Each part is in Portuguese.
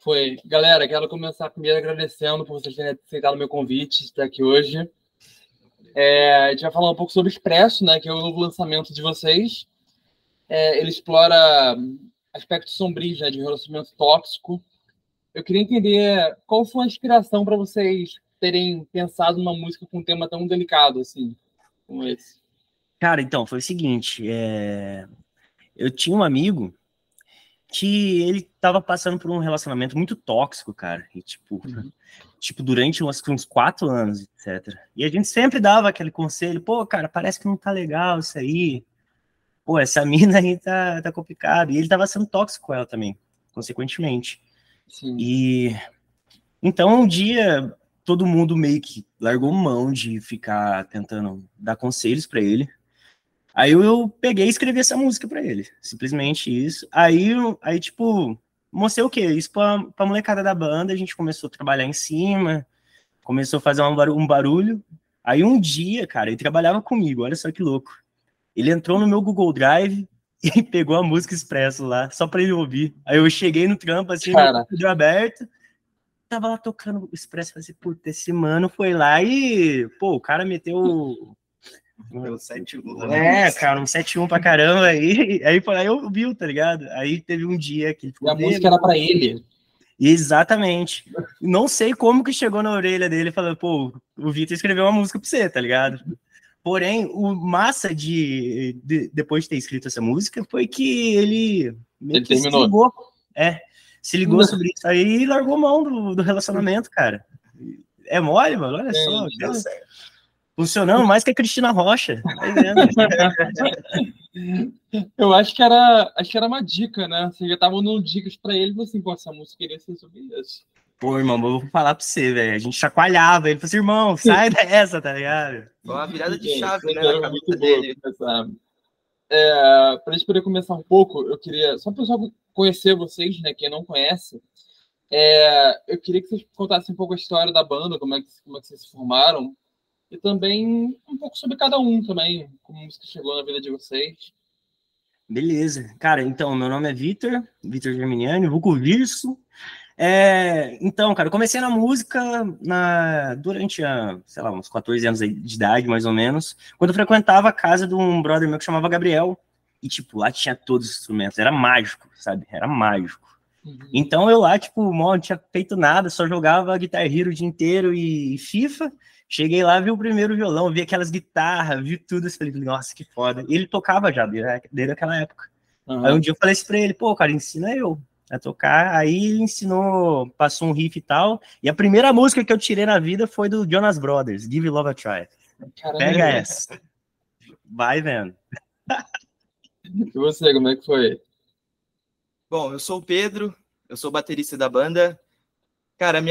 Foi. Galera, quero começar primeiro agradecendo por vocês terem aceitado o meu convite, estar aqui hoje. A gente vai falar um pouco sobre o Expresso, né, que é o novo lançamento de vocês. Ele explora aspectos sombrios, né, de relacionamento tóxico. Eu queria entender qual foi a inspiração para vocês terem pensado numa música com um tema tão delicado assim, como esse. Cara, então, foi o seguinte, eu tinha um amigo que ele tava passando por um relacionamento muito tóxico, cara, e tipo durante uns 4 anos, etc. E a gente sempre dava aquele conselho, pô, cara, parece que não tá legal isso aí, pô, essa mina aí tá complicado, e ele tava sendo tóxico com ela também, consequentemente. Sim. E então um dia todo mundo meio que largou mão de ficar tentando dar conselhos pra ele. Aí eu peguei e escrevi essa música pra ele. Simplesmente isso. Aí tipo, mostrei o quê? Isso pra molecada da banda, a gente começou a trabalhar em cima, começou a fazer um barulho. Aí um dia, cara, ele trabalhava comigo, olha só que louco. Ele entrou no meu Google Drive e pegou a música Expresso lá, só pra ele ouvir. Aí eu cheguei no trampo, assim, meu computador aberto, tava lá tocando o Expresso, falei assim, puta, esse mano foi lá e, pô, o cara meteu... Pelo 7-1, né? Cara, um 7-1 pra caramba. Aí eu vi, tá ligado? Aí teve um dia que ele ficou. E a música era pra ele. Exatamente. Não sei como que chegou na orelha dele e falou, pô, o Vitor escreveu uma música pra você, tá ligado? Porém, o massa depois de ter escrito essa música foi que ele meio que terminou. Se ligou sobre isso aí e largou mão do relacionamento, cara. É mole, mano? Olha só. Deu certo. Funcionando mais que a Cristina Rocha. Vai vendo. Eu acho que era uma dica, né? Você já tava dando dicas pra ele, assim, pô, essa música queria ser sobre isso. Pô, irmão, eu vou falar pra você, velho. A gente chacoalhava. Ele falou assim, irmão, sai dessa, tá ligado? Foi uma virada de chave, né, na cabeça dele. Pra gente poder começar um pouco, eu queria, só para o pessoal conhecer vocês, né, quem não conhece, eu queria que vocês contassem um pouco a história da banda, como é que vocês se formaram, e também um pouco sobre cada um também, como a música chegou na vida de vocês. Beleza. Cara, então, meu nome é Vitor Germiniani, vulgo Virso. Então, cara, eu comecei na música durante, sei lá, uns 14 anos de idade, mais ou menos, quando eu frequentava a casa de um brother meu que chamava Gabriel, e, tipo, lá tinha todos os instrumentos, era mágico, sabe? Era mágico. Então, eu lá, tipo, mal, não tinha feito nada, só jogava Guitar Hero o dia inteiro e FIFA. Cheguei lá, vi o primeiro violão, vi aquelas guitarras, vi tudo, eu falei, nossa, que foda. E ele tocava já, desde aquela época. Aí um dia eu falei assim pra ele, pô, cara, ensina eu a tocar. Aí ele ensinou, passou um riff e tal. E a primeira música que eu tirei na vida foi do Jonas Brothers, Give Love a Try. Caramba. Pega essa. Vai vendo. E você, como é que foi? Bom, eu sou o Pedro, eu sou baterista da banda. Cara,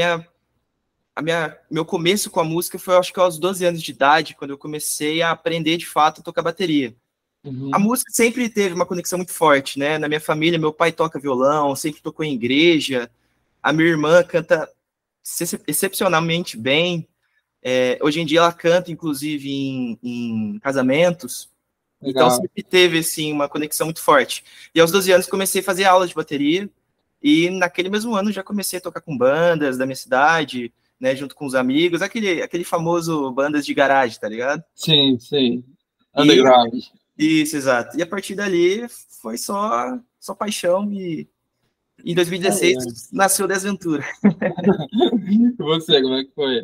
meu começo com a música foi, acho que aos 12 anos de idade, quando eu comecei a aprender de fato a tocar bateria. A música sempre teve uma conexão muito forte, né? Na minha família, meu pai toca violão, sempre tocou em igreja. A minha irmã canta excepcionalmente bem. Hoje em dia ela canta, inclusive, em casamentos. Legal. Então sempre teve, assim, uma conexão muito forte. E aos 12 anos comecei a fazer aulas de bateria. E naquele mesmo ano já comecei a tocar com bandas da minha cidade, né? Junto com os amigos. Aquele famoso bandas de garagem, tá ligado? Sim. Underground. Isso, exato. E a partir dali foi só paixão e em 2016 nasceu Desventura. E você, como é que foi?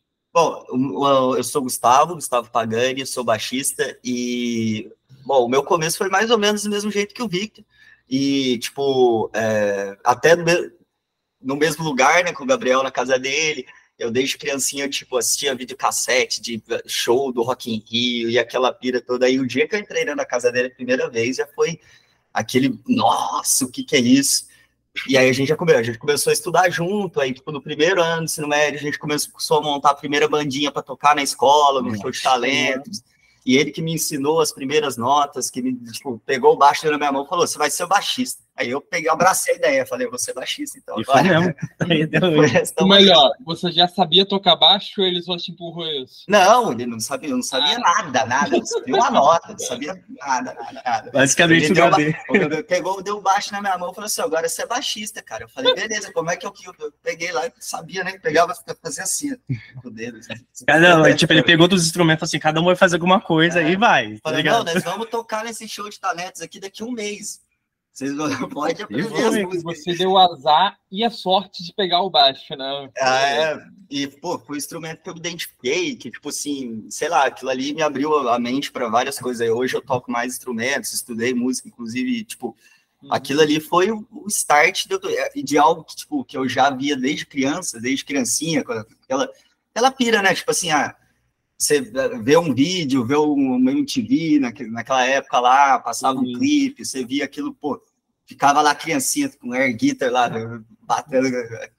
Bom, eu sou Gustavo Pagani, sou baixista e, bom, o meu começo foi mais ou menos do mesmo jeito que o Victor e, tipo, até no mesmo lugar, né, com o Gabriel na casa dele. Eu, desde criancinha, tipo, assistia videocassete de show do Rock in Rio e aquela pira toda. Aí, o dia que eu entrei na casa dele a primeira vez, já foi aquele, nossa, o que é isso? E aí, a gente começou a estudar junto. Aí, tipo, no primeiro ano do ensino médio, a gente começou a montar a primeira bandinha para tocar na escola, no show de talentos. E ele que me ensinou as primeiras notas, que me, tipo, pegou o baixo na minha mão e falou, você vai ser o baixista. Aí eu abracei a ideia, falei, vou ser baixista, então. E foi mesmo. Ou melhor, você já sabia tocar baixo ou ele só te empurrou isso? Não, ele não sabia, eu não sabia nada, não sabia uma nota, não sabia nada. Basicamente, pegou, deu baixo na minha mão e falou assim, agora você é baixista, cara. Eu falei, beleza, como é que eu peguei lá, sabia, né? Pegava, fazia assim, com o dedo. Assim. Tipo, ele pegou dos instrumentos assim, cada um vai fazer alguma coisa e vai. Falei, não, nós vamos tocar nesse show de talentos aqui daqui a um mês. Vocês podem aprender as músicas. Você deu o azar e a sorte de pegar o baixo, né? E, pô, foi um instrumento que eu me identifiquei, que, tipo assim, sei lá, aquilo ali me abriu a mente para várias coisas. Hoje eu toco mais instrumentos, estudei música, inclusive, tipo, aquilo ali foi o start de algo que, tipo, que eu já via desde criancinha, aquela pira, né? Tipo assim, você vê um vídeo, vê uma MTV naquela época lá, passava um clipe, você via aquilo, pô, ficava lá criancinha com air guitar lá, batendo.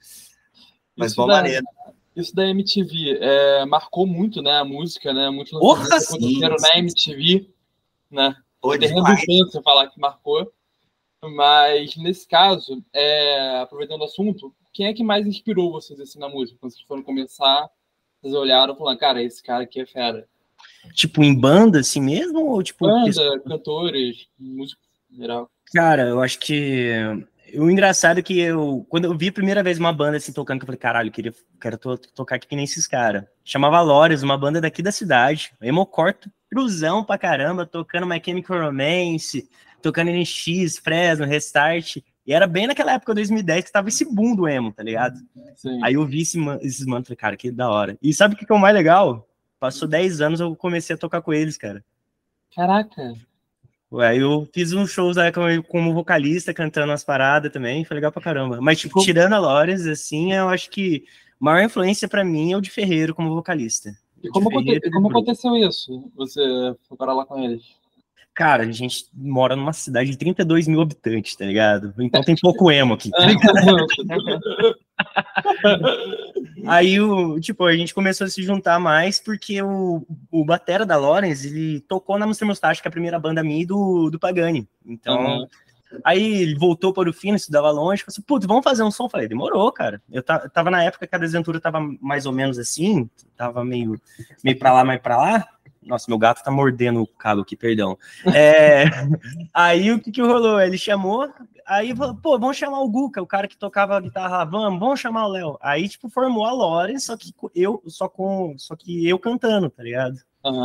Mas boa maneira. Isso da MTV marcou muito, né, a música, né, muitos lançamentos aconteceram na MTV, né, Pode você falar que marcou, mas nesse caso, aproveitando o assunto, quem é que mais inspirou vocês assim na música? Quando vocês foram começar, vocês olharam e falaram, cara, esse cara aqui é fera. Tipo, em banda assim mesmo? Ou, tipo, banda, cantores, música em geral? Cara, eu acho que o engraçado é que quando eu vi a primeira vez uma banda assim tocando, que eu falei, caralho, quero tocar aqui que nem esses caras. Chamava Lores, uma banda daqui da cidade, emo-core, cruzão pra caramba, tocando My Chemical Romance, tocando NX, Fresno, Restart. E era bem naquela época, 2010, que tava esse boom do emo, tá ligado? Sim. Aí eu vi esses manos, falei, cara, que da hora. E sabe o que é o mais legal? Passou 10 anos, eu comecei a tocar com eles, cara. Caraca! Aí eu fiz uns shows aí como vocalista, cantando umas paradas também, foi legal pra caramba. Mas, tipo, tirando a Lores, assim, eu acho que a maior influência pra mim é o de Ferreiro como vocalista. E como aconteceu isso? Você foi parar lá com eles? Cara, a gente mora numa cidade de 32 mil habitantes, tá ligado? Então tem pouco emo aqui. Aí, a gente começou a se juntar mais porque o batera da Lawrence, ele tocou na Mr. Mustache, que é a primeira banda minha e do Pagani. Então, aí ele voltou para o fino, estudava longe, falou assim, putz, vamos fazer um som? Eu falei, demorou, cara. Eu tava na época que a Desventura tava mais ou menos assim, tava meio pra lá, mais pra lá. Nossa, meu gato tá mordendo o cabo aqui, perdão. Aí o que rolou? Ele chamou, aí falou, pô, vamos chamar o Guca, o cara que tocava a guitarra, vamos chamar o Léo. Aí, tipo, formou a Lore, só que eu cantando, tá ligado?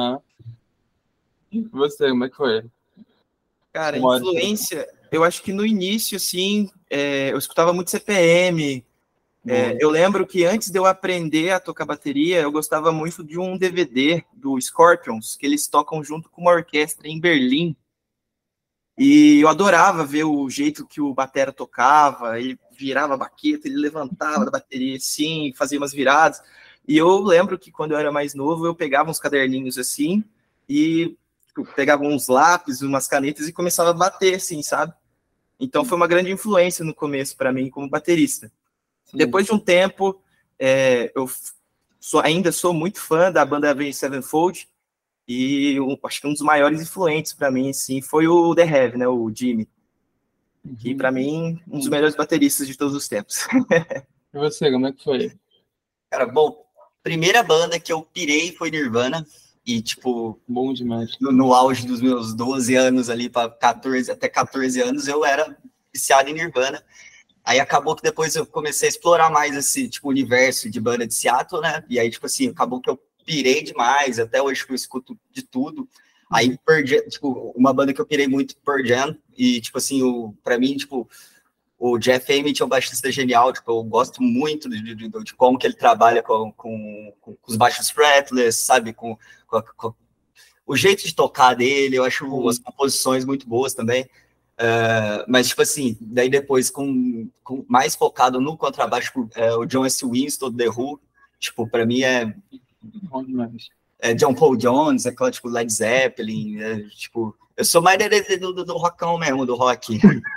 E você, como é que foi? Cara, influência, eu acho que no início, assim, eu escutava muito CPM. Eu lembro que antes de eu aprender a tocar bateria, eu gostava muito de um DVD do Scorpions, que eles tocam junto com uma orquestra em Berlim. E eu adorava ver o jeito que o batera tocava, ele virava a baqueta, ele levantava da bateria assim, fazia umas viradas. E eu lembro que quando eu era mais novo, eu pegava uns caderninhos assim e pegava uns lápis, umas canetas e começava a bater, assim, sabe? Então foi uma grande influência no começo para mim como baterista. Depois de um tempo, eu ainda sou muito fã da banda Avenged Sevenfold, e acho que um dos maiores influentes para mim, assim, foi o The Heavy, né, o Jimmy, que para mim, um dos melhores bateristas de todos os tempos. E você, como é que foi? Cara, bom, primeira banda que eu pirei foi Nirvana, e tipo, bom demais. No auge dos meus 12 anos ali, para até 14 anos, eu era viciado em Nirvana. Aí acabou que depois eu comecei a explorar mais esse, tipo, universo de banda de Seattle, né? E aí, tipo assim, acabou que eu pirei demais, até hoje que eu escuto de tudo. Aí, tipo, uma banda que eu pirei muito, Pearl Jam, e, tipo assim, pra mim, tipo, o Jeff Ament é um baixista genial, tipo, eu gosto muito de como que ele trabalha com os baixos fretless, sabe? Com o jeito de tocar dele, eu acho as composições muito boas também. Mas, tipo assim, daí depois, com mais focado no contrabaixo, o John S. Winston, do The Who, tipo, pra mim é John Paul Jones, aquela, tipo, Led Zeppelin, tipo, eu sou mais do rockão mesmo, do rock.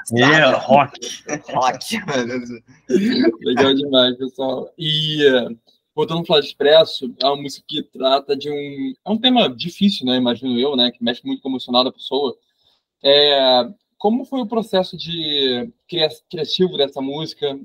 Rock, mano. Legal demais, pessoal. E, voltando a falar de Expresso, é uma música que trata de um tema difícil, né, imagino eu, né, que mexe muito com o emocional da pessoa. como foi o processo de criativo dessa música?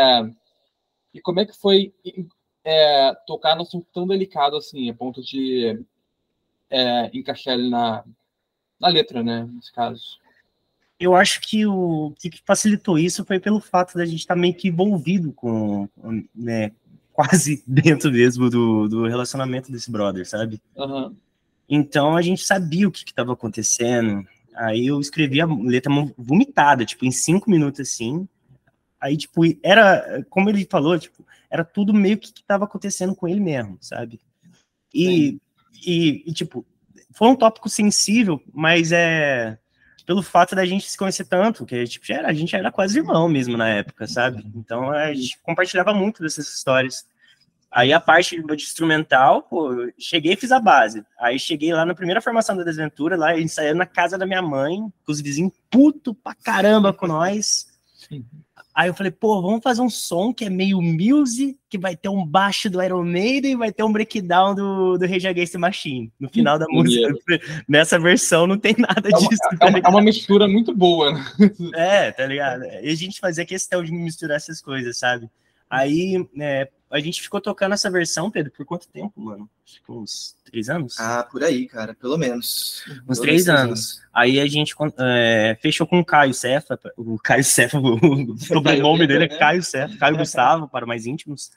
E como é que foi tocar num assunto tão delicado assim, a ponto de encaixar ele na letra, né, nesse caso? Eu acho que o que facilitou isso foi pelo fato da gente estar meio que envolvido com, né, quase dentro mesmo do relacionamento desse brother, sabe? Uhum. Então a gente sabia o que estava acontecendo. Aí eu escrevi a letra vomitada, tipo, em 5 minutos assim. Aí, tipo, era, como ele falou, tipo, era tudo meio que estava acontecendo com ele mesmo, sabe? E, tipo, foi um tópico sensível, mas pelo fato da gente se conhecer tanto, que tipo, a gente era quase irmão mesmo na época, sabe? Então a gente compartilhava muito dessas histórias. Aí a parte de instrumental, pô, eu cheguei e fiz a base. Aí cheguei lá na primeira formação da Desventura, lá ensaiando na casa da minha mãe, com os vizinhos puto pra caramba com nós. Aí eu falei, pô, vamos fazer um som que é meio music, que vai ter um baixo do Iron Maiden e vai ter um breakdown do Rage Against the Machine. No final da música, nessa versão não tem nada disso. É uma mistura muito boa, né? Tá ligado? E a gente fazia questão de misturar essas coisas, sabe? Aí, a gente ficou tocando essa versão, Pedro, por quanto tempo, mano? Acho que uns 3 anos? Ah, por aí, cara, pelo menos. Uns 3 anos. Aí a gente fechou com o Caio Cefa, o sobrenome dele é Caio Cefa, Caio Gustavo, para mais íntimos.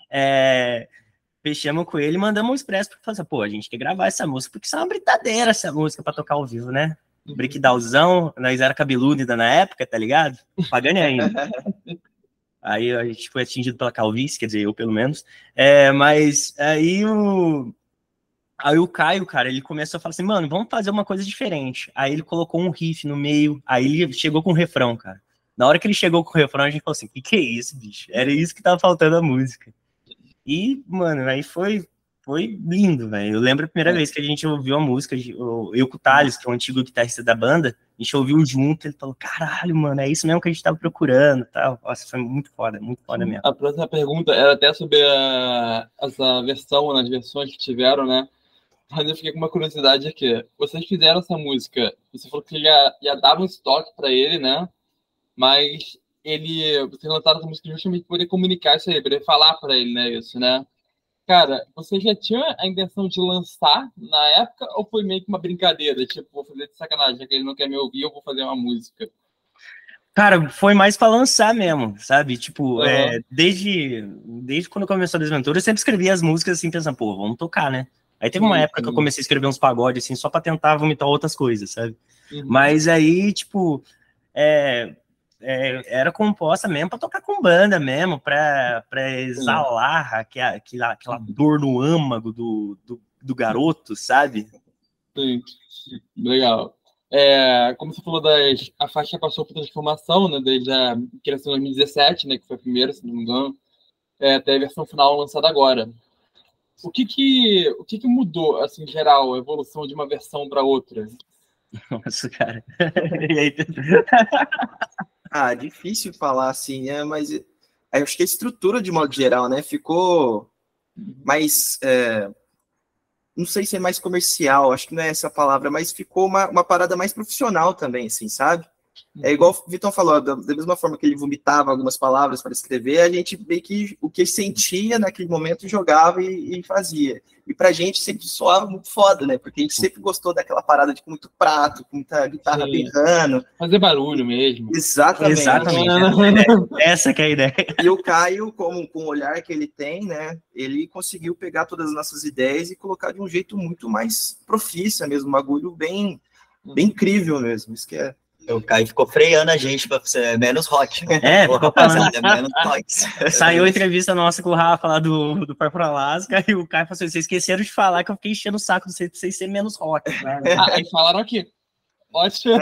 Fechamos com ele e mandamos um expresso para fazer, pô, a gente quer gravar essa música, porque isso é uma brincadeira, essa música, para tocar ao vivo, né? Breakdownzão, nós era cabeludo ainda na época, tá ligado? Pagando ainda. Aí a gente foi atingido pela calvície, quer dizer, eu pelo menos. Mas aí o Caio, cara, ele começou a falar assim, mano, vamos fazer uma coisa diferente. Aí ele colocou um riff no meio, aí ele chegou com o refrão, cara. Na hora que ele chegou com o refrão, a gente falou assim, que é isso, bicho? Era isso que tava faltando a música. E, mano, aí foi lindo, velho. Eu lembro a primeira vez que a gente ouviu a música, eu com o Thales, que é o antigo guitarrista da banda, a gente ouviu junto, ele falou, caralho, mano, é isso mesmo que a gente tava procurando, tal. Nossa, foi muito foda mesmo. A próxima pergunta era até sobre essa versão, nas versões que tiveram, né? Mas eu fiquei com uma curiosidade aqui. Vocês fizeram essa música, você falou que já dava um estoque pra ele, né? Mas vocês lançaram essa música justamente para poder comunicar isso aí, poder falar pra ele, né? Isso, né? Cara, você já tinha a intenção de lançar na época ou foi meio que uma brincadeira? Tipo, vou fazer de sacanagem, já que ele não quer me ouvir, eu vou fazer uma música. Cara, foi mais pra lançar mesmo, sabe? Tipo, desde quando começou a Desventura, eu sempre escrevia as músicas assim, pensando, pô, vamos tocar, né? Aí teve uma época que eu comecei a escrever uns pagodes, assim, só pra tentar vomitar outras coisas, sabe? Mas aí, tipo, era composta mesmo pra tocar com banda mesmo, pra exalar aquela dor no âmago do garoto, sabe? Sim, legal. Como você falou, a faixa passou por transformação, né, desde a criação de 2017, né, que foi a primeira, se não me engano, até a versão final lançada agora. O que mudou, assim, em geral, a evolução de uma versão para outra? Nossa, cara. Difícil falar assim, né? Mas eu acho que a estrutura, de modo geral, né, ficou mais... não sei se é mais comercial, acho que não é essa a palavra, mas ficou uma parada mais profissional também, assim, sabe? É igual o Vitão falou, da mesma forma que ele vomitava algumas palavras para escrever, a gente meio que o que sentia naquele momento jogava e fazia. E pra gente sempre soava muito foda, né? Porque a gente sempre gostou daquela parada de muito prato, com muita guitarra berrando. Fazer barulho mesmo. Exatamente. Essa que é a ideia. E o Caio, com o olhar que ele tem, né? Ele conseguiu pegar todas as nossas ideias e colocar de um jeito muito mais profício mesmo, um bagulho bem incrível mesmo. Isso que é. O Caio ficou freando a gente pra ser menos rock. Ficou falando. Menos rock. Saiu a entrevista nossa com o Rafa lá do Purple Alaska e o Caio falou assim, vocês esqueceram de falar que eu fiquei enchendo o saco de vocês serem menos rock. Aí falaram aqui. Ótimo.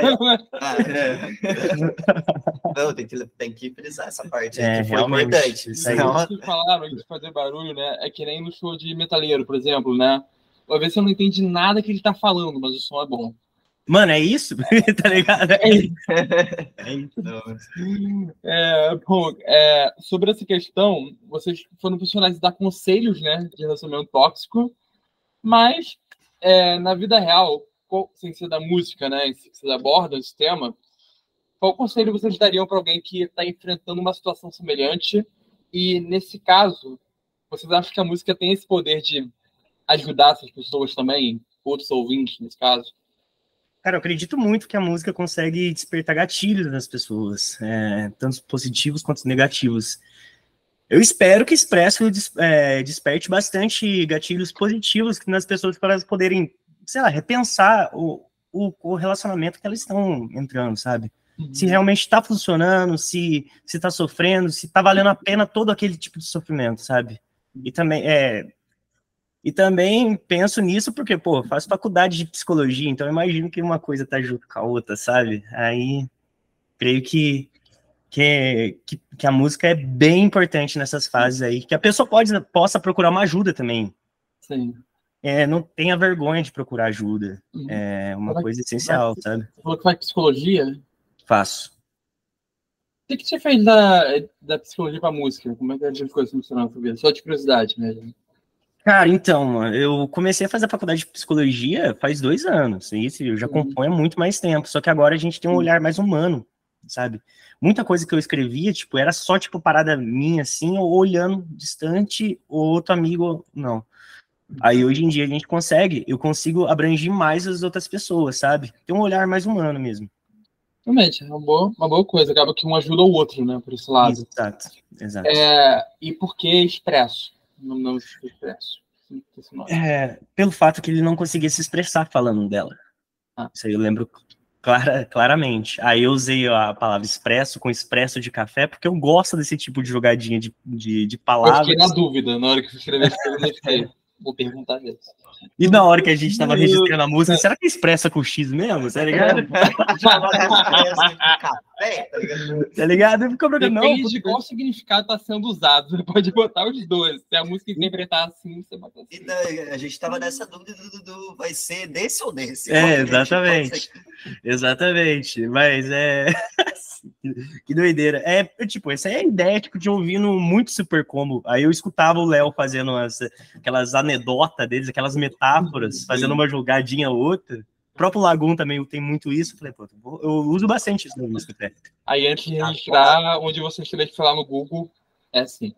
Não, tem que frisar essa parte que foi importante. Isso que falaram de fazer barulho, né? É que nem no show de metaleiro, por exemplo, né? Às vezes você não entende nada que ele tá falando, mas o som é bom. Mano, é isso? Tá ligado? Sobre essa questão, vocês foram profissionais de dar conselhos, né, de relacionamento tóxico, mas na vida real, sem ser da música, né, que vocês abordam esse tema, qual conselho vocês dariam para alguém que está enfrentando uma situação semelhante? E, nesse caso, vocês acham que a música tem esse poder de ajudar essas pessoas também, outros ouvintes, nesse caso? Cara, eu acredito muito que a música consegue despertar gatilhos nas pessoas, tanto positivos quanto negativos. Eu espero que Expresso desperte bastante gatilhos positivos nas pessoas para elas poderem, sei lá, repensar o relacionamento que elas estão entrando, sabe? Se realmente está funcionando, se está sofrendo, se está valendo a pena todo aquele tipo de sofrimento, sabe? E também penso nisso porque, pô, faço faculdade de psicologia, então eu imagino que uma coisa tá junto com a outra, sabe? Aí, creio que a música é bem importante nessas fases aí, que a pessoa possa procurar uma ajuda também. Sim. Não tenha vergonha de procurar ajuda. É uma coisa essencial, sabe? Você falou que faz psicologia? Faço. O que você fez da psicologia para música? Como é que as coisas funcionam na sua vida? Só de curiosidade mesmo. Cara, então, eu comecei a fazer a faculdade de psicologia faz 2 anos, e isso eu já componho há muito mais tempo, só que agora a gente tem um olhar mais humano, sabe? Muita coisa que eu escrevia, tipo, era só, tipo, parada minha, assim, ou olhando distante, ou outro amigo, não. Aí, hoje em dia, eu consigo abranger mais as outras pessoas, sabe? Tem um olhar mais humano mesmo. Realmente, é uma boa coisa, acaba que um ajuda o outro, né, por esse lado. Exato. E por que Expresso? Não Expresso. Pelo fato que ele não conseguia se expressar falando dela. Isso aí eu lembro claramente. Aí eu usei a palavra expresso com expresso de café, porque eu gosto desse tipo de jogadinha de palavras. Eu fiquei na dúvida, na hora que eu escrevi as coisas, eu fiquei, vou perguntar isso. E na hora que a gente tava registrando a música, será que expressa com X mesmo? Tá ligado? Tá ligado? Depende de qual significado tá sendo usado. Você pode botar os dois. Se a música interpretar assim, você bota assim. A gente tava nessa dúvida do vai ser desse ou desse. Exatamente. Exatamente. Mas que doideira. Tipo, essa é a ideia, tipo, de ouvindo muito Super Combo. Aí eu escutava o Léo fazendo aquelas anedotas deles, aquelas metáforas, fazendo uma jogadinha ou outra. O próprio Lagoon também tem muito isso. Falei, pô, eu uso bastante isso na música até. Aí, antes de registrar, onde você tiver que falar no Google, é assim.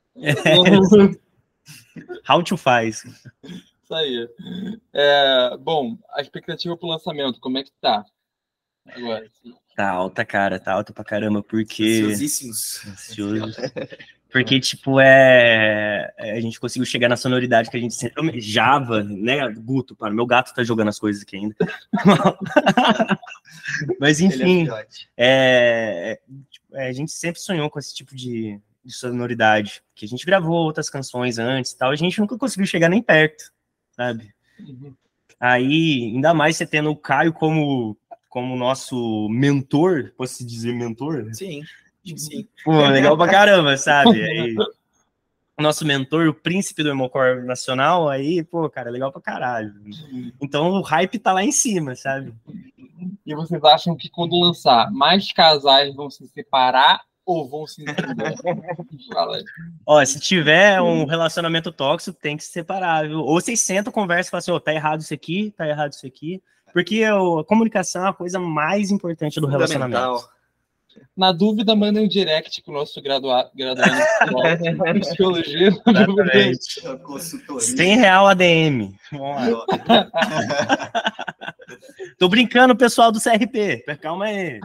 How to faz. Isso aí. Bom, a expectativa pro lançamento, como é que tá? Agora, sim. Tá alta, cara, tá alta pra caramba, porque... Ansioso. Porque, tipo, a gente conseguiu chegar na sonoridade que a gente sempre almejava, né, Guto? Para meu gato tá jogando as coisas aqui ainda. Mas, enfim, a gente sempre sonhou com esse tipo de sonoridade, que a gente gravou outras canções antes e tal, a gente nunca conseguiu chegar nem perto, sabe? Aí, ainda mais você tendo o Caio como nosso mentor, posso dizer mentor? Sim. Pô, legal pra caramba, sabe? Aí, nosso mentor, o príncipe do Emocore Nacional, aí, pô, cara, legal pra caralho. Então o hype tá lá em cima, sabe? E vocês acham que quando lançar, mais casais vão se separar ou vão se entender? Fala aí. Ó, se tiver um relacionamento tóxico, tem que se separar, viu? Ou vocês sentam, conversam e falam assim, ó, tá errado isso aqui, tá errado isso aqui. Porque a comunicação é a coisa mais importante do relacionamento. Na dúvida, manda um direct pro nosso graduado em psicologia. R$100 ADM. Vamos lá. Tô brincando, pessoal do CRP. Calma aí.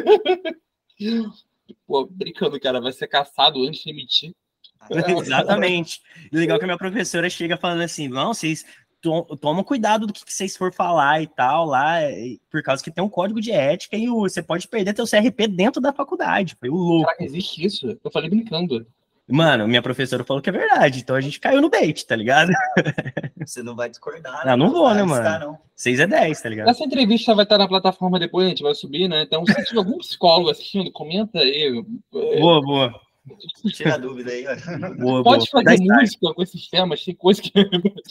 Pô, brincando, cara. Vai ser caçado antes de emitir. Exatamente. E legal que a minha professora chega falando assim, não, vocês... Toma cuidado do que vocês for falar e tal, lá, por causa que tem um código de ética e você pode perder teu CRP dentro da faculdade. Foi o louco. Caraca, existe isso? Eu falei brincando. Mano, minha professora falou que é verdade, então a gente caiu no bait, tá ligado? Você não vai discordar. Não vou, né, mano? 6 é 10, tá ligado? Essa entrevista vai estar na plataforma depois, a gente vai subir, né? Então, se tiver algum psicólogo assistindo, comenta aí. Boa. Tira a dúvida aí, olha. Pode fazer música com esses temas, tem coisa que...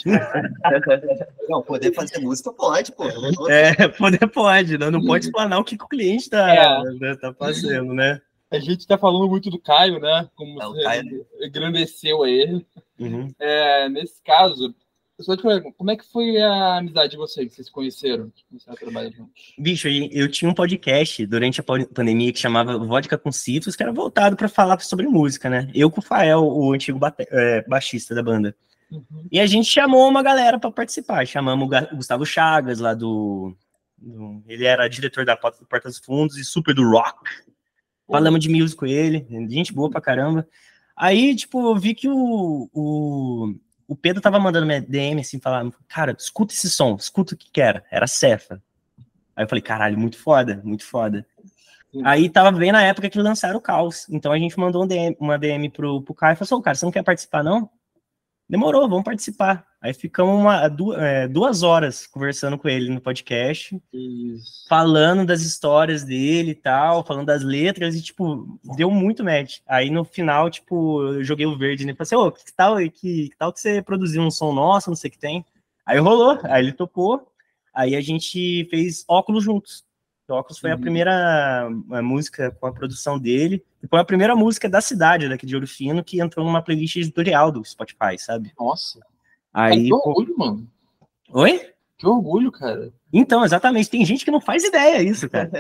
Não, poder fazer música pode, pô. Poder pode, não pode explanar o que o cliente tá fazendo, né? A gente tá falando muito do Caio, né? Como você Caio. engrandeceu a ele. Uhum. Nesse caso, Só te pergunto, como é que foi a amizade de vocês, que vocês se conheceram? Começaram a trabalhar juntos? Bicho, eu tinha um podcast durante a pandemia que chamava Vodka com Citrus, que era voltado para falar sobre música, né? Eu com o Fael, o antigo baixista da banda. Uhum. E a gente chamou uma galera para participar. Chamamos o Gustavo Chagas, lá ele era diretor da Porta dos Fundos e super do rock. Falamos de music com ele, gente boa pra caramba. Aí, tipo, eu vi que o Pedro tava mandando minha DM, assim, falando, cara, escuta esse som, escuta o que era. Era Cefa. Aí eu falei, caralho, muito foda, muito foda. Sim. Aí tava bem na época que lançaram o Caos. Então a gente mandou uma DM pro Caio e falou assim, cara, você não quer participar, não? Demorou, vamos participar. Aí ficamos 2 horas conversando com ele no podcast, Isso. falando das histórias dele e tal, falando das letras, e, tipo, deu muito match. Aí, no final, tipo, eu joguei o verde, né? Falei assim, que tal que você produziu um som nosso, não sei o que tem. Aí rolou, aí ele topou, aí a gente fez Óculos juntos. O Óculos foi a primeira música com a produção dele, e foi a primeira música da cidade, daqui de Ouro Fino, que entrou numa playlist editorial do Spotify, sabe? Nossa. Aí, que orgulho, mano. Oi? Que orgulho, cara. Então, exatamente. Tem gente que não faz ideia disso, cara.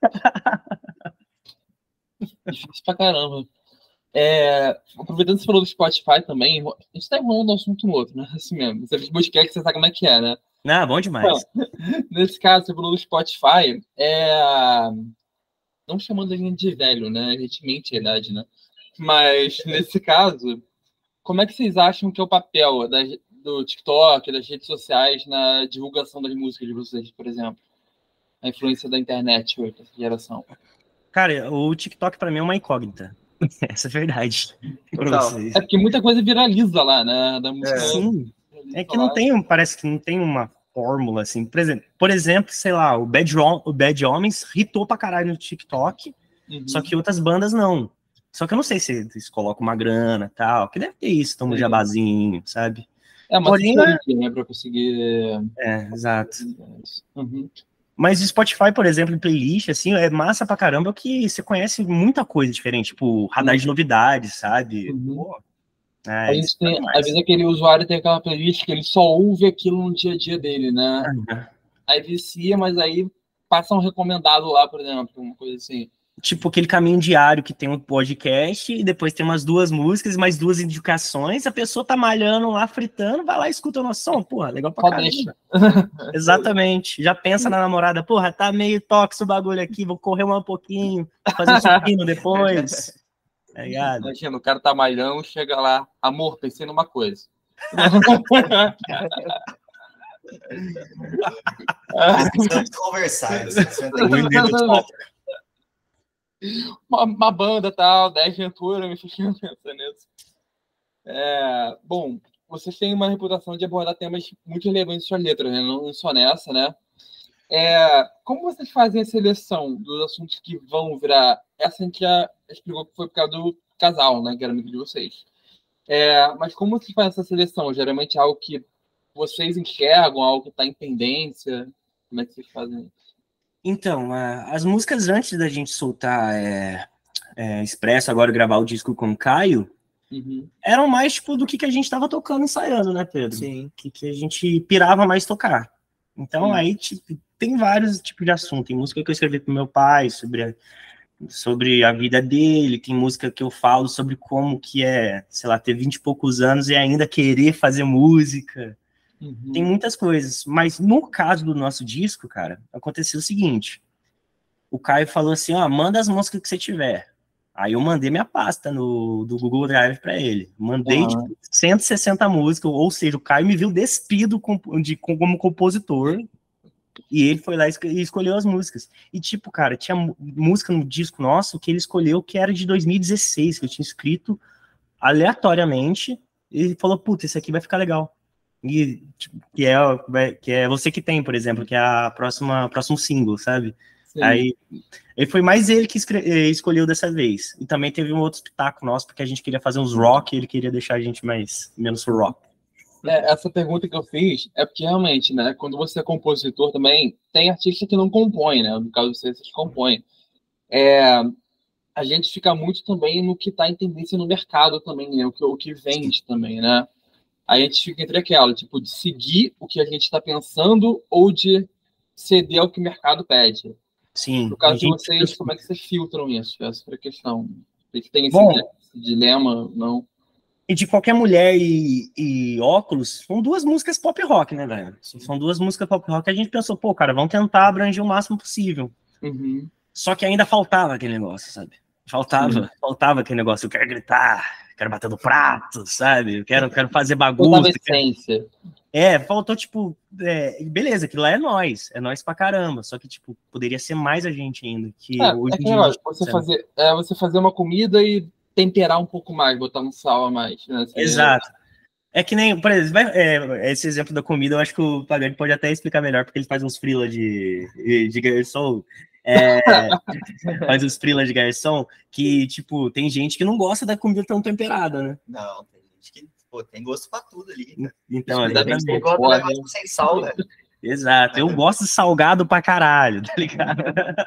Difícil pra caramba. Aproveitando que você falou do Spotify também, a gente tá enrolando um assunto no outro, né? Assim mesmo. Você fez podcast, você sabe como é que é, né? Ah, bom demais. Nesse caso, você falou do Spotify, não chamando a gente de velho, né? A gente mente a idade, né? Mas, nesse caso, como é que vocês acham que é o papel do TikTok, das redes sociais, na divulgação das músicas de vocês, por exemplo? A influência da internet hoje, dessa geração. Cara, o TikTok pra mim é uma incógnita. Essa é verdade. É porque muita coisa viraliza lá, né? Da música. Sim. É que não tem, parece que não tem uma fórmula, assim. Por exemplo, sei lá, o Bad Homens hitou pra caralho no TikTok, só que outras bandas não. Só que eu não sei se eles colocam uma grana e tal, que deve ter isso, um jabazinho, sabe? Mas porém, né, pra conseguir... exato. Mas o Spotify, por exemplo, em playlist, assim, é massa pra caramba que você conhece muita coisa diferente, tipo, radar de novidades, sabe? Pô, a gente tem, às vezes aquele usuário tem aquela playlist que ele só ouve aquilo no dia a dia dele, né? Aí vicia, mas aí passa um recomendado lá, por exemplo, uma coisa assim. Tipo aquele caminho diário que tem um podcast e depois tem umas 2 músicas, mais 2 indicações, a pessoa tá malhando lá, fritando, vai lá e escuta o nosso som, porra, legal pra caramba. Exatamente, já pensa na namorada, porra, tá meio tóxico o bagulho aqui, vou correr um pouquinho, fazer um suquinho depois, tá ligado? Imagina, o cara tá malhando, chega lá, amor, pensei numa coisa. Precisamos conversar. Uma banda tal, 10 Ventura, me fiquei pensando nisso. Bom, vocês têm uma reputação de abordar temas muito relevantes em suas letras, né? Não só nessa, né? Como vocês fazem a seleção dos assuntos que vão virar? Essa a gente já explicou que foi por causa do casal, né? Que era amigo de vocês. Mas como vocês fazem essa seleção? Geralmente é algo que vocês enxergam, algo que está em pendência? Como é que vocês fazem isso? Então, as músicas antes da gente soltar Expresso, agora gravar o disco com o Caio, eram mais tipo do que a gente estava tocando, ensaiando, né, Pedro? Sim. Que a gente pirava mais tocar. Então, aí, tipo, tem vários tipos de assunto. Tem música que eu escrevi pro meu pai sobre a vida dele, tem música que eu falo sobre como que é, sei lá, ter 20 e poucos anos e ainda querer fazer música. Tem muitas coisas, mas no caso do nosso disco, cara, aconteceu o seguinte, o Caio falou assim, manda as músicas que você tiver. Aí eu mandei minha pasta do Google Drive pra ele, mandei tipo, 160 músicas, ou seja, o Caio me viu despido como compositor, e ele foi lá e escolheu as músicas. E tipo, cara, tinha música no disco nosso que ele escolheu que era de 2016, que eu tinha escrito aleatoriamente, e ele falou, puta, esse aqui vai ficar legal. E, tipo, que é Você Que Tem, por exemplo, que é a próximo single, sabe? Sim. Aí foi mais ele que escolheu dessa vez. E também teve um outro espetáculo nosso, porque a gente queria fazer uns rock e ele queria deixar a gente menos rock. Essa pergunta que eu fiz é porque realmente, né, quando você é compositor também, tem artista que não compõe, né? No caso de vocês compõem. A gente fica muito também no que está em tendência no mercado também, né? O que vende também, né? Aí a gente fica entre aquela, tipo, de seguir o que a gente está pensando ou de ceder ao que o mercado pede. Sim. No caso de vocês, como é que vocês filtram isso? Essa foi a questão. Vocês têm esse dilema, não? E de Qualquer Mulher e Óculos, são duas músicas pop rock, né, velho? São duas músicas pop rock que a gente pensou, pô, cara, vamos tentar abranger o máximo possível. Uhum. Só que ainda faltava aquele negócio, sabe? Faltava aquele negócio, eu quero gritar, quero bater no prato, sabe? Eu quero fazer bagunça. Faltava essência. Faltou, tipo, beleza, aquilo lá é nós pra caramba, só que, tipo, poderia ser mais a gente ainda, que hoje em dia... Você fazer uma comida e temperar um pouco mais, botar um sal a mais, né? Exato. É que nem, por exemplo, esse exemplo da comida, eu acho que o Pagani pode até explicar melhor, porque ele faz uns freela de garçom, faz uns freela de garçom, que, tipo, tem gente que não gosta da comida tão temperada, né? Não, tem gente que, pô, tem gosto pra tudo ali. Né? Então, ainda bem que você gosta do negócio sem sal, velho. Exato, eu gosto de salgado pra caralho, tá ligado?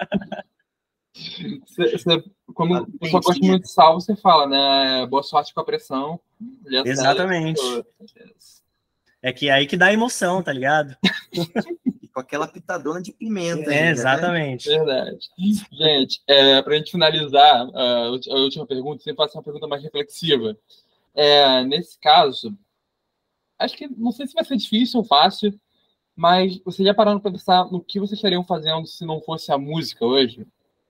Quando a pessoa gosta muito de sal, você fala, né? Boa sorte com a pressão. Exatamente. É que aí que dá emoção, tá ligado? E com aquela pitadona de pimenta. Exatamente. Né? Verdade. Gente, pra gente finalizar a última pergunta, sempre faço uma pergunta mais reflexiva. Nesse caso, acho que não sei se vai ser difícil ou fácil, mas vocês já pararam para pensar no que vocês estariam fazendo se não fosse a música hoje?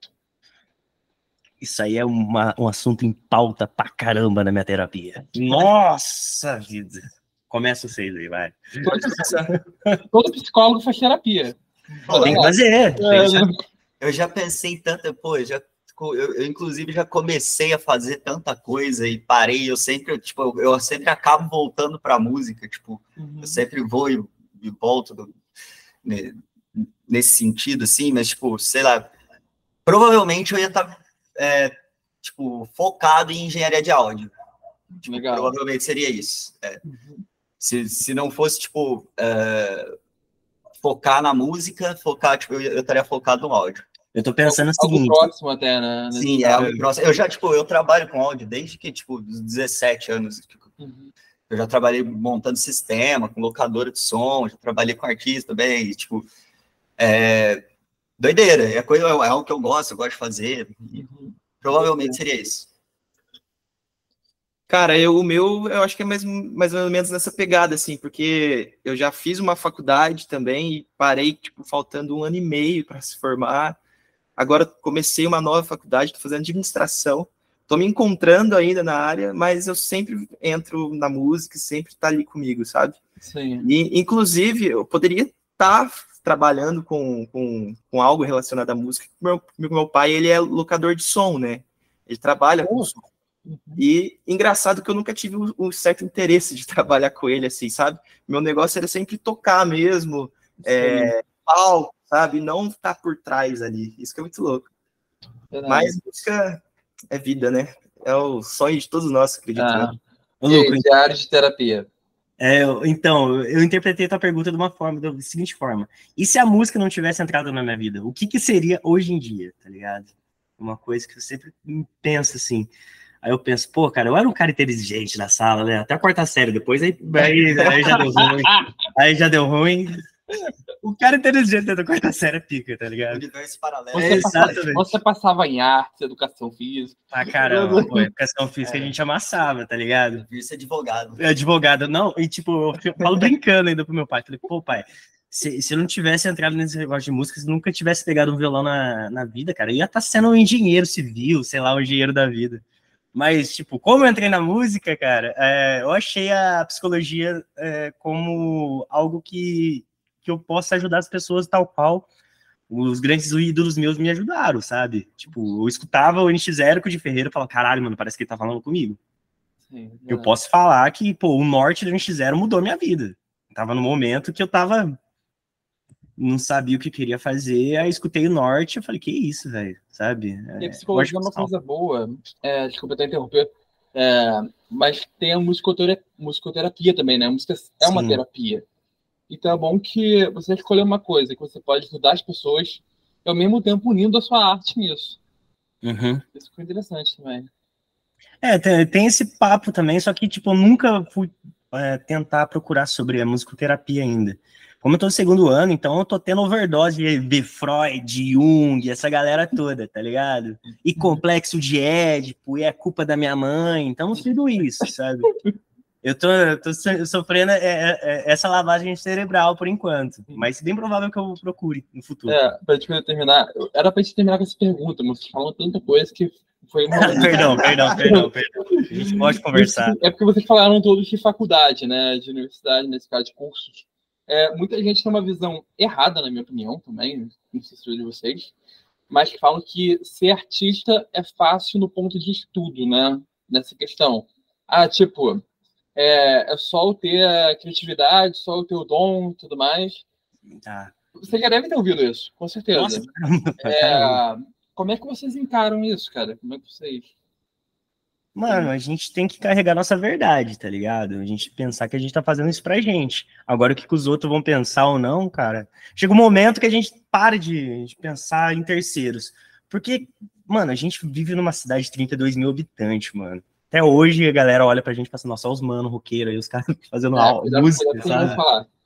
Isso aí é um assunto em pauta pra caramba na minha terapia. Nossa vida! Começa vocês aí, vai. Todo psicólogo faz terapia. Tem que fazer. Eu já pensei em tanta... Pô, eu inclusive já comecei a fazer tanta coisa e parei. Eu sempre acabo voltando pra música. Tipo, eu sempre vou e volto nesse sentido, assim. Mas, tipo, sei lá... Provavelmente eu ia estar... focado em engenharia de áudio. Tipo, provavelmente seria isso. Se não fosse, tipo, focar na música, eu estaria focado no áudio. Eu tô pensando o seguinte... Algo próximo até, né? Sim, algo próximo. Eu trabalho com áudio desde que, dos 17 anos. Eu já trabalhei montando sistema, com locadora de som, já trabalhei com artista também, e, tipo... doideira, é algo que eu gosto de fazer. Provavelmente seria isso. Cara, eu acho que é mais ou menos nessa pegada, assim, porque eu já fiz uma faculdade também e parei, tipo, faltando 1 ano e meio para se formar. Agora comecei uma nova faculdade, estou fazendo administração. Estou me encontrando ainda na área, mas eu sempre entro na música, sempre está ali comigo, sabe? Sim. E, inclusive, eu poderia estar trabalhando com algo relacionado à música. Meu pai, ele é locador de som, né? Ele trabalha com som. E engraçado que eu nunca tive um certo interesse de trabalhar com ele, assim, sabe? Meu negócio era sempre tocar mesmo, palco, sabe? Não estar por trás ali. Isso que é muito louco. Verdade. Mas música é vida, né? É o sonho de todos nós, acreditamos. Diário de terapia. Então, eu interpretei a tua pergunta da seguinte forma. E se a música não tivesse entrado na minha vida? O que seria hoje em dia, tá ligado? Uma coisa que eu sempre penso assim. Aí eu penso, pô, cara, eu era um cara inteligente na sala, né? Até a 4ª série, depois aí já deu ruim. Aí já deu ruim. O cara inteligente da 4ª série é pica, tá ligado? Universo paralelo. Você passava em artes, educação física. Ah, caramba, pô, educação física a gente amassava, tá ligado? Isso é advogado. Advogado, não, e tipo, eu falo brincando ainda pro meu pai. Falei, pô, pai, se eu não tivesse entrado nesse negócio de música, se eu nunca tivesse pegado um violão na vida, cara, eu ia estar sendo um engenheiro civil, sei lá, um engenheiro da vida. Mas, tipo, como eu entrei na música, cara, eu achei a psicologia como algo que eu possa ajudar as pessoas tal qual os grandes ídolos meus me ajudaram, sabe? Tipo, eu escutava o NX0 com o de Ferreira e falava, caralho, mano, parece que ele tá falando comigo. Sim, eu posso falar que, pô, o norte do NX0 mudou minha vida. Eu tava no momento que eu não sabia o que queria fazer, aí escutei o norte, eu falei, que isso, velho, sabe? E a psicologia é uma coisa boa, desculpa até interromper, mas tem a musicoterapia também, né? A música é uma terapia. Então é bom que você escolher uma coisa que você pode ajudar as pessoas e ao mesmo tempo unindo a sua arte nisso. Isso foi interessante também. Tem esse papo também, só que, tipo, eu nunca fui tentar procurar sobre a musicoterapia ainda. Como eu tô no segundo ano, então eu tô tendo overdose de Freud, Jung, essa galera toda, tá ligado? E complexo de Édipo, e é culpa da minha mãe, então tudo isso, sabe? Eu tô sofrendo essa lavagem cerebral por enquanto, mas é bem provável que eu procure no futuro. Pra gente poder terminar, era pra gente terminar com essa pergunta, mas vocês falam tanta coisa que foi uma... Perdão. A gente pode conversar. É porque vocês falaram todos de faculdade, né? De universidade, nesse caso, de cursos. Muita gente tem uma visão errada, na minha opinião, também, não sei se é de vocês, mas que falam que ser artista é fácil no ponto de estudo, né? Nessa questão. Tipo, é só eu ter a criatividade, só eu ter o dom e tudo mais. Tá. Vocês já devem ter ouvido isso, com certeza. Nossa, caramba. Como é que vocês encaram isso, cara? Como é que vocês... Mano, a gente tem que carregar nossa verdade, tá ligado? A gente pensar que a gente tá fazendo isso pra gente. Agora, o que os outros vão pensar ou não, cara... Chega um momento que a gente para de pensar em terceiros. Porque, mano, a gente vive numa cidade de 32 mil habitantes, mano. Até hoje a galera olha pra gente e fala assim, nossa, olha os mano, roqueiro aí, os caras fazendo música, sabe?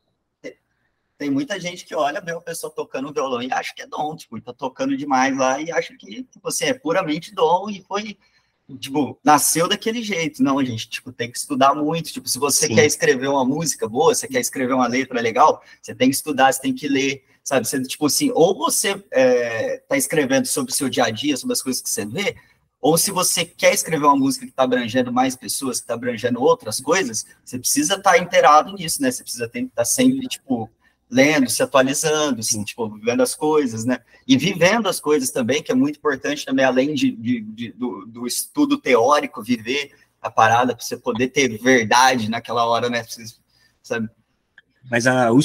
Tem muita gente que olha, vê uma pessoa tocando violão e acha que é dom, tipo, tá tocando demais lá e acha que, tipo assim, é puramente dom e foi... Tipo, nasceu daquele jeito. Não, gente, tipo, tem que estudar muito. Tipo, se você quer escrever uma música boa, você quer escrever uma letra legal, você tem que estudar, você tem que ler, sabe? Você, tipo assim, ou você tá escrevendo sobre o seu dia a dia, sobre as coisas que você vê, ou se você quer escrever uma música que tá abrangendo mais pessoas, que tá abrangendo outras coisas, você precisa estar inteirado nisso, né? Você precisa estar sempre, tipo, lendo, se atualizando, assim, tipo, vivendo as coisas, né? E vivendo as coisas também, que é muito importante também, além do estudo teórico, viver a parada, para você poder ter verdade naquela hora, né? Sabe? Mas o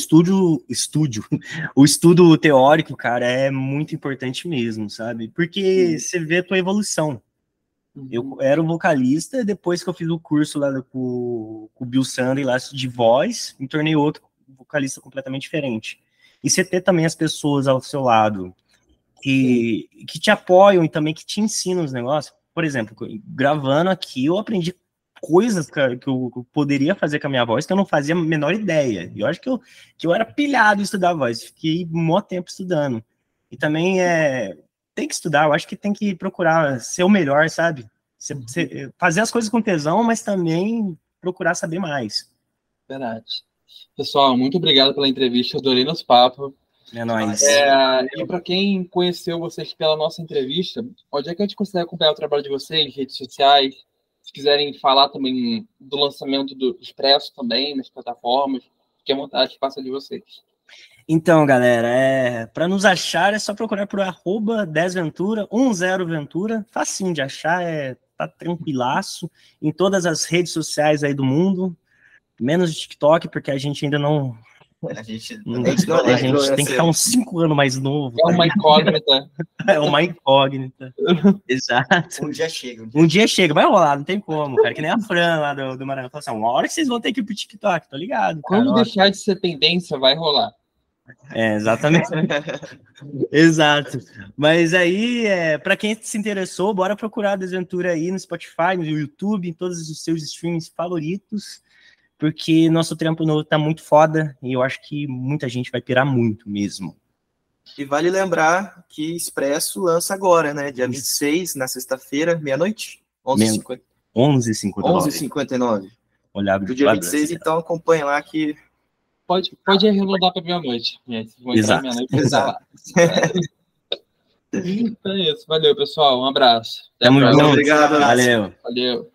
estudo teórico, cara, é muito importante mesmo, sabe? Porque você vê a tua evolução. Eu era um vocalista, depois que eu fiz o curso lá com o Bill Sunday lá de voz, me tornei outro vocalista completamente diferente. E você ter também as pessoas ao seu lado que te apoiam e também que te ensinam os negócios. Por exemplo, gravando aqui, eu aprendi coisas, cara, que eu poderia fazer com a minha voz que eu não fazia a menor ideia. E eu acho que eu era pilhado em estudar a voz. Fiquei um maior tempo estudando. E também tem que estudar, eu acho que tem que procurar ser o melhor, sabe? Fazer as coisas com tesão, mas também procurar saber mais. Verdade. Pessoal, muito obrigado pela entrevista, adorei nosso papo. É nóis. E para quem conheceu vocês pela nossa entrevista, onde é que a gente consegue acompanhar o trabalho de vocês, redes sociais? Se quiserem falar também do lançamento do Expresso também, nas plataformas, fique à vontade, passa de vocês. Então, galera, para nos achar é só procurar por @10ventura, 10ventura, facinho de achar, tá tranquilaço, em todas as redes sociais aí do mundo, menos o TikTok, porque a gente ainda não... A gente tem que ficar uns 5 anos mais novo. É uma incógnita. É uma incógnita. Exato. Um dia chega, vai rolar, não tem como, cara. Que nem a Fran lá do Maranhão. Fala assim, uma hora que vocês vão ter que ir pro TikTok, tô ligado. Quando deixar de ser tendência, vai rolar. Exatamente. Exato. Mas aí, para quem se interessou, bora procurar a Desventura aí no Spotify, no YouTube, em todos os seus streams favoritos. Porque nosso trampo novo tá muito foda e eu acho que muita gente vai pirar muito mesmo. E vale lembrar que Expresso lança agora, né? Dia 26, na sexta-feira, meia-noite? 11h59. Olhar do dia 26, então acompanha lá que... Pode arredondar para meia-noite. Exato. Então é isso. Valeu, pessoal. Um abraço. Tamo junto. Obrigado. Valeu. Valeu.